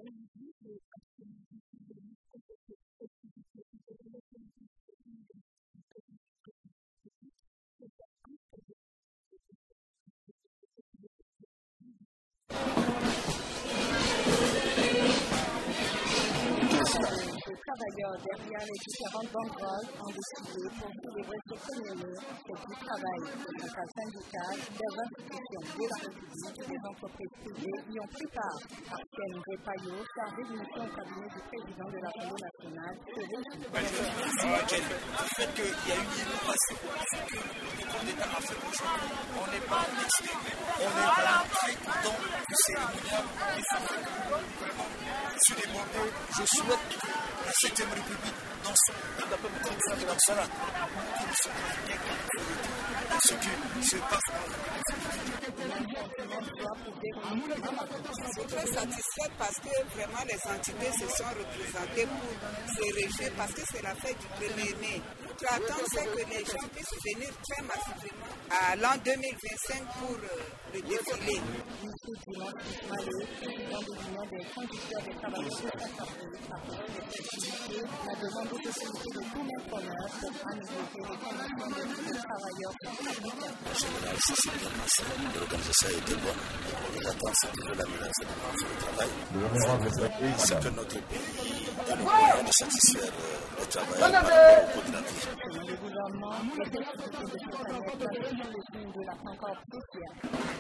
Les travailleurs derrière les différentes banderoles ont décidé pour célébrer cette cérémonie, fête du travail, des centrales syndicales, des institutions de la République et des entreprises privées y ont pris part. Arsène Repaillot, chargé de mission au cabinet du président de l'Assemblée nationale, se réjouit. Le fait qu'il y a une innovation, que le compte d'État a fait aujourd'hui, on n'est pas exclu, on est vraiment très content du cérémonial qui fait que vraiment, sur les bandeaux, je souhaite que la 7e République, dans son cela, qui ne se ce qui se passe dans Je suis très satisfaite parce que vraiment les entités se sont représentées pour se réjouir parce que c'est la fête du 1er mai. Notre attente, c'est que les gens puissent venir très massivement à l'an 2025 pour le défilé. La demande de sécurité de tous les preneurs pour améliorer les conditions de vie des travailleurs syndicaux. En général, ça s'est bien passé. L'organisation a été bonne. Les attentes, c'est toujours l'amélioration des conditions de travail. C'est que notre pays est le moyen de satisfaire les travailleurs par rapport aux coopératives. Selon le gouvernement, les activités de cette année placées dans le signe de la concorde sociale.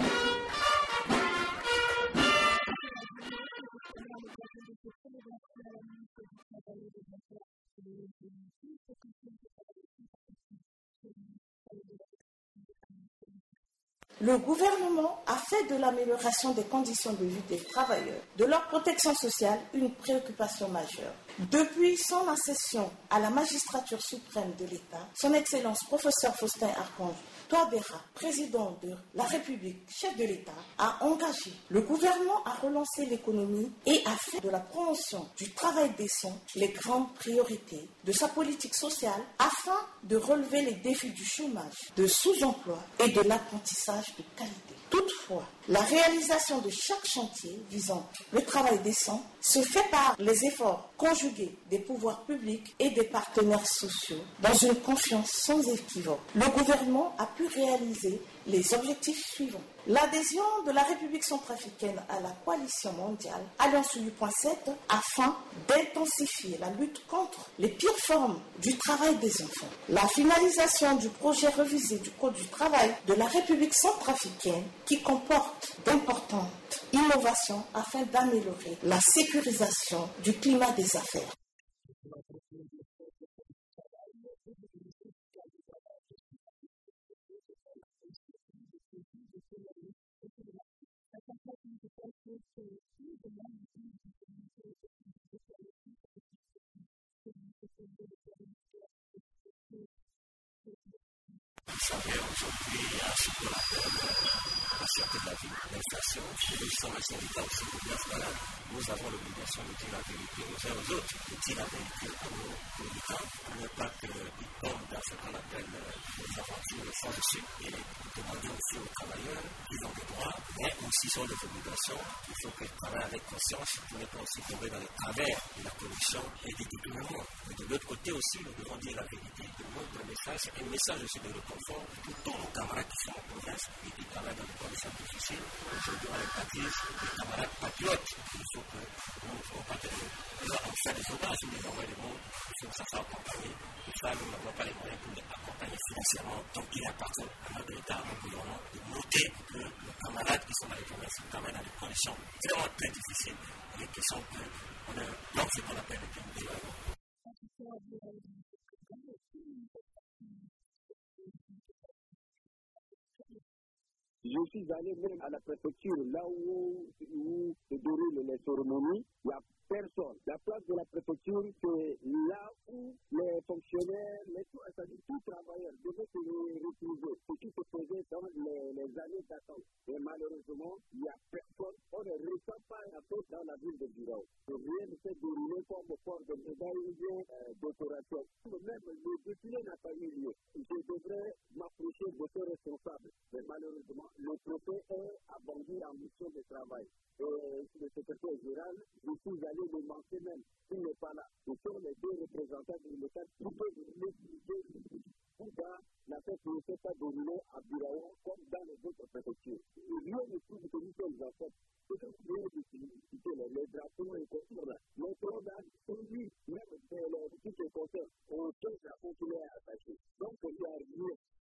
Le gouvernement a fait de l'amélioration des conditions de vie des travailleurs, de leur protection sociale, une préoccupation majeure. Depuis son accession à la magistrature suprême de l'État, son Excellence professeur Faustin Archange Touadéra, président de la République, chef de l'État, a engagé le gouvernement à relancer l'économie et a fait de la promotion du travail décent les grandes priorités de sa politique sociale afin de relever les défis du chômage, de sous-emploi et de l'apprentissage de qualité. Toutefois, la réalisation de chaque chantier visant le travail décent se fait par les efforts conjugués des pouvoirs publics et des partenaires sociaux dans une confiance sans équivoque. Le gouvernement a pu réaliser les objectifs suivants. L'adhésion de la République centrafricaine à la coalition mondiale Alliance 8.7 afin d'intensifier la lutte contre les pires formes du travail des enfants. La finalisation du projet révisé du Code du travail de la République centrafricaine qui comporte d'importantes innovations afin d'améliorer la sécurisation du climat des affaires. Aujourd'hui, il y a ce qu'on appelle la sûreté de la vie, l'inflation, et les syndicats aussi de l'escalade. Nous avons l'obligation de dire la vérité aux uns aux autres, de dire la vérité à nos militants, pour ne pas qu'ils tombent dans ce qu'on appelle les aventures sans dessus, et demander aussi aux travailleurs qu'ils ont des droits, mais aussi sur les obligations. Il faut qu'ils travaillent avec conscience pour ne pas aussi tomber dans le travers de la corruption et du détournement. Mais de l'autre côté aussi, nous devons dire la vérité, de notre message, un message aussi de réconfort pour tous nos camarades qui sont en province et qui travaillent dans des conditions difficiles. Aujourd'hui, on empatise les camarades patriotes. Il faut que nous ne soyons pas on fait des otages, nous les envoie des mots, il faut que ça soit accompagné. Et ça, nous n'avons pas les moyens pour les accompagner financièrement. Donc, il appartient à l'État, au gouvernement, de noter que nos camarades qui sont dans les provinces travaillent dans des conditions vraiment très difficiles et qui sont dans ce qu'on appelle le plan de développement. Je suis allé même à la préfecture, là où se déroulent les cérémonies. Il n'y a personne. La place de la préfecture, c'est là où les fonctionnaires, c'est-à-dire tous travailleurs devaient se retrouver. Ce qui se faisait dans les années d'attente. Et malheureusement, il n'y a personne. On ne ressent pas la fête dans la ville de Birao. Rien ne s'est déroulé comme au port de médaille ou bien décoration. Même le défilé n'a pas eu lieu. Je devrais m'approcher de ces responsables. Mais malheureusement, le préfet est à Bangui en mission de travail. Et le secrétaire général, je suis allé le manquer même, il n'est pas là. Ce sont les deux représentants de l'État qui peuvent l'expliquer pourquoi la fête ne s'est pas déroulée à Biraou comme dans les autres préfectures. Rien ne trouve que nous sommes en fait. C'est que nous devons citer les drapeaux et construire là. Mais on a conduit même toutes les concerts au chef de la consulaire attachée. Donc il y a rien.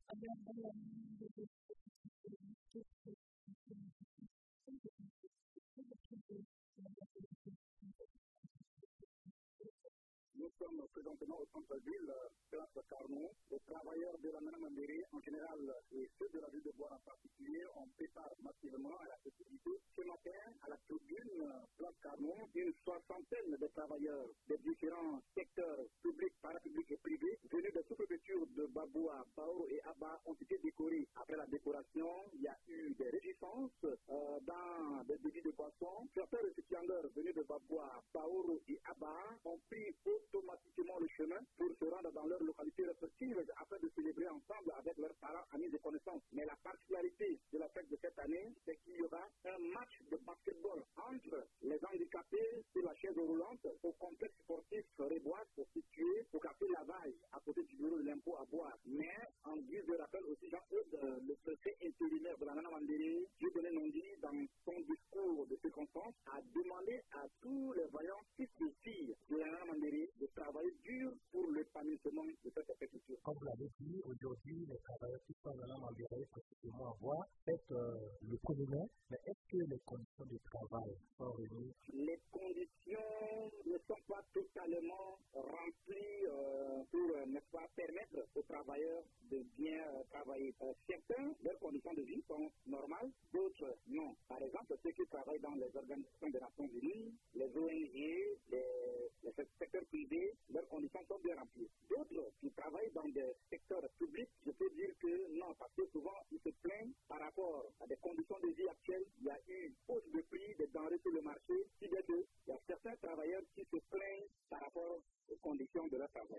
Nous sommes présentement au centre-ville, place Carnot. Les travailleurs de la Manamandéré, en général, et ceux de la ville de Bois en particulier, on prépare massivement à la festivités. Ce matin, à la tribune, place Carnot, une soixantaine de travailleurs des différents secteurs publics, parapublics et privés, venus de sous-préfectures de Baboua, Baoro et Aba, ont été décorés. Après la décoration, il y a eu des réjouissances dans des débits de boissons. Certains récipiendaires venus de Baboua, Baoro et Aba ont pris automatiquement le chemin pour se rendre dans leur localité respective afin de célébrer ensemble avec leurs parents, amis et connaissances. Mais la particularité de la fête de cette année, c'est qu'il y aura un match de basketball entre les handicapés sur la chaise roulante au complexe sportif Réboise situé au quartier Lavage à côté du bureau de l'impôt à Bois. Mais en guise de rappel aussi, Jean-Eudes, le préfet intérimaire de la Manamandéré, Dieudonné Nondi, dans son discours de circonstance, a demandé à tous les vaillants fils et filles de la Manamandéré de travailler dur pour l'épanouissement de cette effectuation. Comme vous l'avez dit, aujourd'hui, les travailleurs qui sont dans la Manamandéré, précisément à Bois, fêtent le 1er mai. Mais est-ce que les conditions de travail sont réunies? Les conditions ne sont pas totalement remplies pour, n'est-ce pas, permettre aux travailleurs de bien travailler. Certains, leurs conditions de vie sont normales, d'autres non. Par exemple, ceux qui travaillent dans les organisations des Nations Unies, les ONG, les secteurs privés, leurs conditions sont bien remplies. D'autres qui travaillent dans des secteurs publics, je peux dire que non, parce que souvent ils se plaignent par rapport à des conditions de vie actuelles. Il y a eu hausse de prix des denrées sur le marché, si bien que il y a certains travailleurs qui se plaignent par rapport aux conditions de leur travail.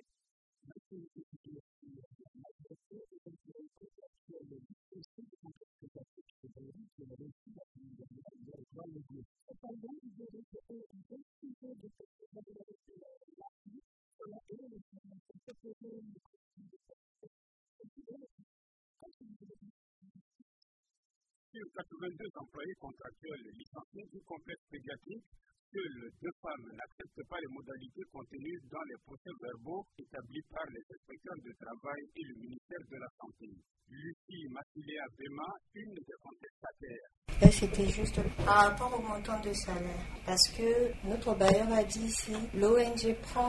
Sur 82 employés contractuels licenciés du complexe pédiatrique, seules 2 femmes n'acceptent pas les modalités contenues dans les procès-verbaux établis par les inspecteurs de travail et le ministère de la Santé. Lucie Massiléa Bema, une des contestataires. Là, c'était juste par rapport au montant de salaire. Parce que notre bailleur a dit ici, l'ONG prend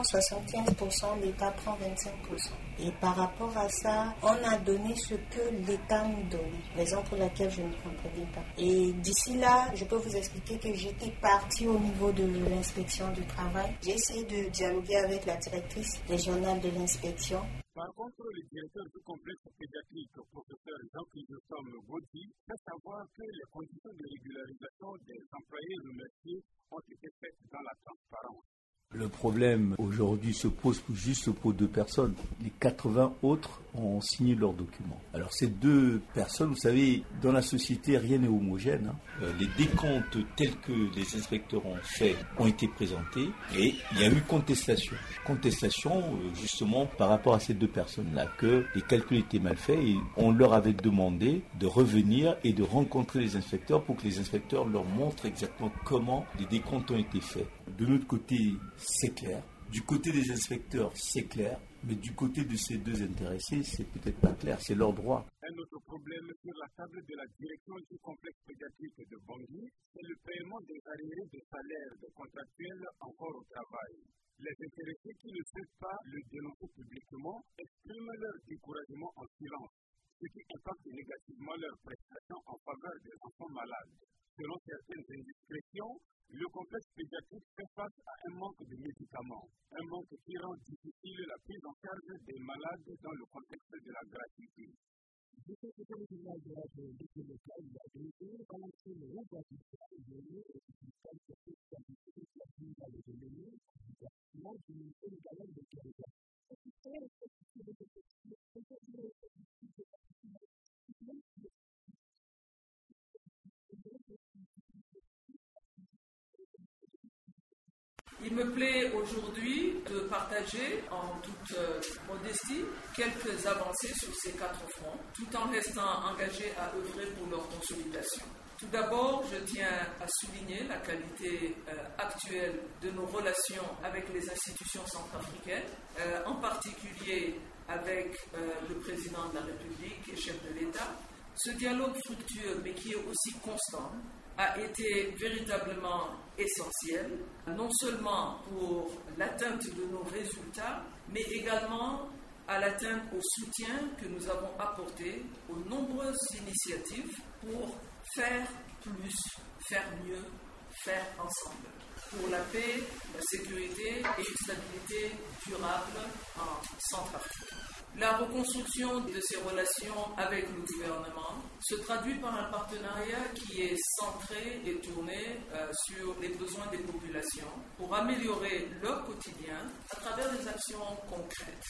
75%, l'État prend 25%. Et par rapport à ça, on a donné ce que l'État nous donne. Raison pour laquelle je ne comprenais pas. Et d'ici là, je peux vous expliquer que j'étais partie au niveau de l'inspection du travail. J'ai essayé de dialoguer avec la directrice régionale de l'inspection. Par contre, le directeur du complexe pédiatrique, professeur Jean-Chrysostome Gauthier, fait savoir que les conditions de régularisation des employés remerciés ont été faites dans la transparence. Le problème aujourd'hui se pose juste pour 2 personnes. Les 80 autres ont signé leurs documents. Alors ces 2 personnes, vous savez, dans la société, rien n'est homogène. Les décomptes tels que les inspecteurs ont fait ont été présentés et il y a eu contestation. Contestation justement par rapport à ces 2 personnes-là, que les calculs étaient mal faits et on leur avait demandé de revenir et de rencontrer les inspecteurs pour que les inspecteurs leur montrent exactement comment les décomptes ont été faits. De notre côté, c'est clair. Du côté des inspecteurs, c'est clair. Mais du côté de ces 2 intéressés, c'est peut-être pas clair. C'est leur droit. Un autre problème sur la table de la direction du complexe pédiatrique de Bangui, c'est le paiement des arriérés de salaire des contractuels encore au travail. Les intéressés qui ne souhaitent pas le dénoncer publiquement expriment leur découragement en silence, ce qui impacte négativement leurs prestations en faveur des enfants malades. Selon certaines indiscrétions, le complexe pédiatrique fait face à un manque de médicaments, un manque qui rend difficile la prise en charge des malades dans le contexte de la gratuité. Il me plaît aujourd'hui de partager en toute modestie quelques avancées sur ces 4 fronts, tout en restant engagé à œuvrer pour leur consolidation. Tout d'abord, je tiens à souligner la qualité actuelle de nos relations avec les institutions centrafricaines, en particulier avec le président de la République et chef de l'État. Ce dialogue fructueux, mais qui est aussi constant, a été véritablement essentiel, non seulement pour l'atteinte de nos résultats, mais également à l'atteinte au soutien que nous avons apporté aux nombreuses initiatives pour faire plus, faire mieux, faire ensemble, pour la paix, la sécurité et une stabilité durable en Centrafrique. La reconstruction de ces relations avec le gouvernement se traduit par un partenariat qui est centré et tourné sur les besoins des populations pour améliorer leur quotidien à travers des actions concrètes.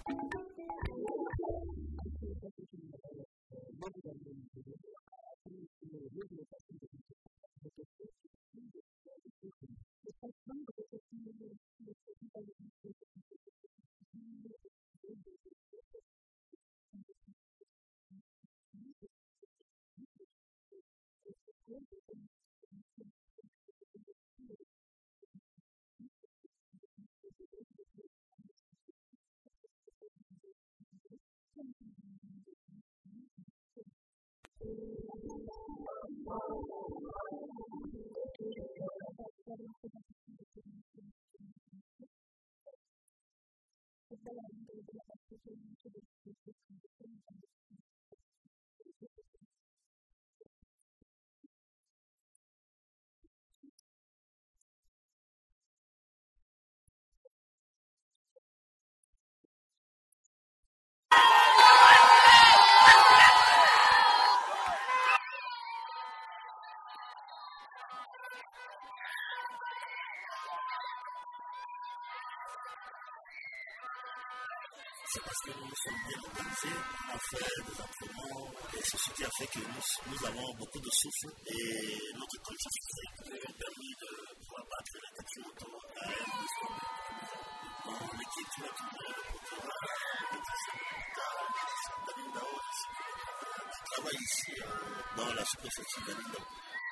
C'est parce que nous sommes bien organisés, on fait des entraînements et ceci qui a fait que nous avons beaucoup de souffle et notre condition physique nous a permis de pouvoir battre la Tatsumoto à dans l'équipe de la qui travaille ici dans la sous-préfecture d'Alindao.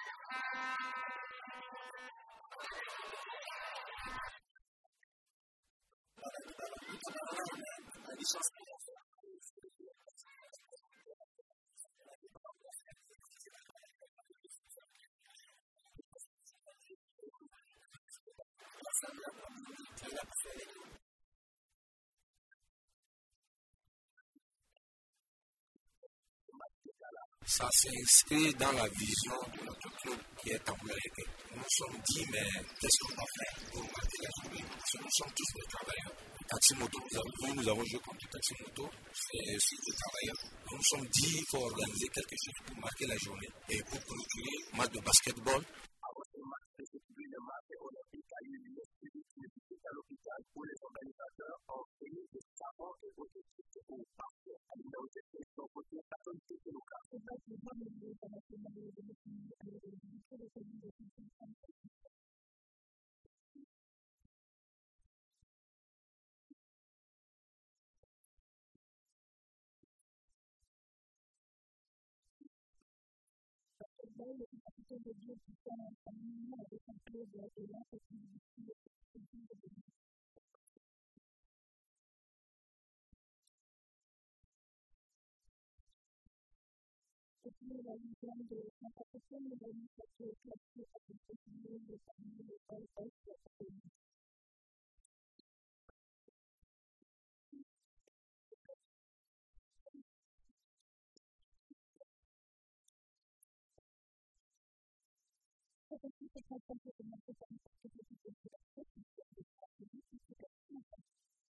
Ça s'inscrit dans la vision de notre club qui est américain. Nous sommes dit, mais qu'est-ce qu'on va faire pour marquer la journée? Parce que nous sommes tous des travailleurs. Taxi-moto, nous avons joué contre Taxi-moto, c'est aussi des travailleurs. Nous nous sommes dit qu'il faut organiser quelque chose pour marquer la journée et pour clôturer un match de basketball. Pour les organisateurs ont créé des savants et autres types pour partir à l'université de son côté, personne qui est local.